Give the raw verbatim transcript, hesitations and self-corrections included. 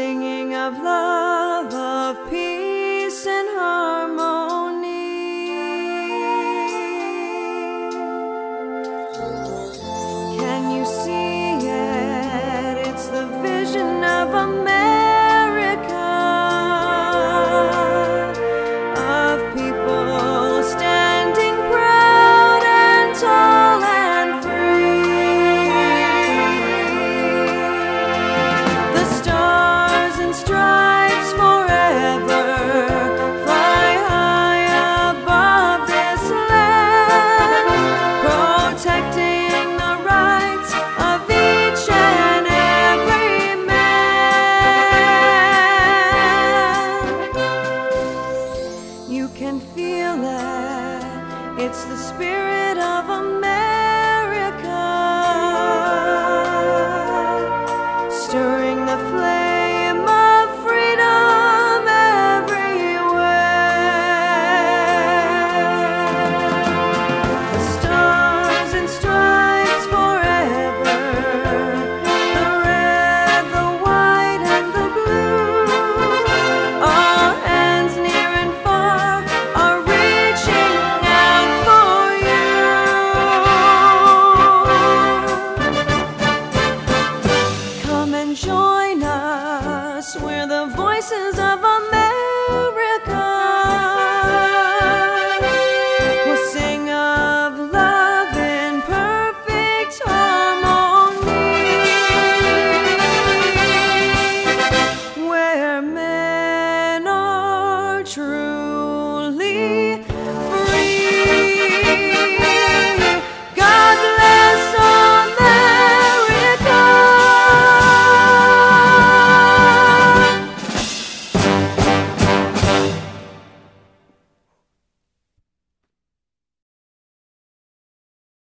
singing of love, of peace and harmony. Can you see it? It's the vision of America, of people standing proud and tall and free. The stars and stripes forever fly high above this land, protecting the rights of each and every man. You can feel it, it's the spirit of America, stirring the flame of freedom everywhere. The stars and stripes forever, the red, the white, and the blue. All hands near and far are reaching out for you. Come and join us, we're the voices of America.